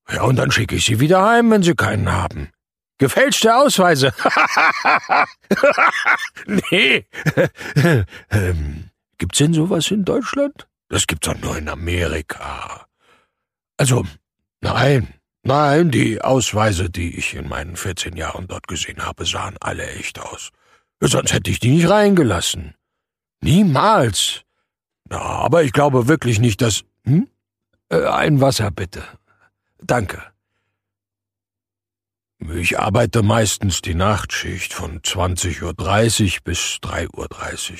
Ja, und dann schicke ich Sie wieder heim, wenn Sie keinen haben. Gefälschte Ausweise. Nee. Gibt's denn sowas in Deutschland? Das gibt's doch nur in Amerika. Also, nein, die Ausweise, die ich in meinen 14 Jahren dort gesehen habe, sahen alle echt aus. Sonst hätte ich die nicht reingelassen. Niemals. Na, aber ich glaube wirklich nicht, dass... Ein Wasser, bitte. Danke. Ich arbeite meistens die Nachtschicht von 20:30 Uhr bis 3:30 Uhr.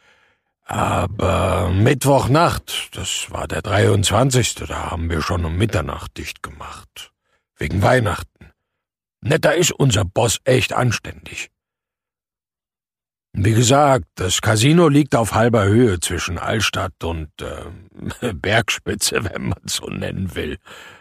Aber Mittwochnacht, das war der 23., da haben wir schon um Mitternacht dicht gemacht. Wegen Weihnachten. Da ist unser Boss echt anständig. Wie gesagt, das Casino liegt auf halber Höhe zwischen Altstadt und Bergspitze, wenn man so nennen will.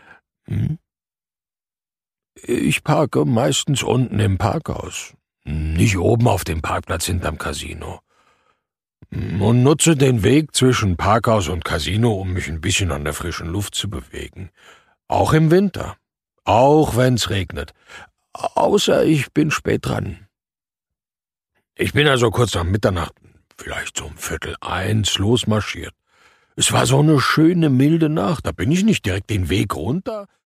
Ich parke meistens unten im Parkhaus, nicht oben auf dem Parkplatz hinterm Casino. Und nutze den Weg zwischen Parkhaus und Casino, um mich ein bisschen an der frischen Luft zu bewegen. Auch im Winter. Auch wenn's regnet. Außer ich bin spät dran. Ich bin also kurz nach Mitternacht, vielleicht so um 12:45 losmarschiert. Es war so eine schöne, milde Nacht, da bin ich nicht direkt den Weg runter,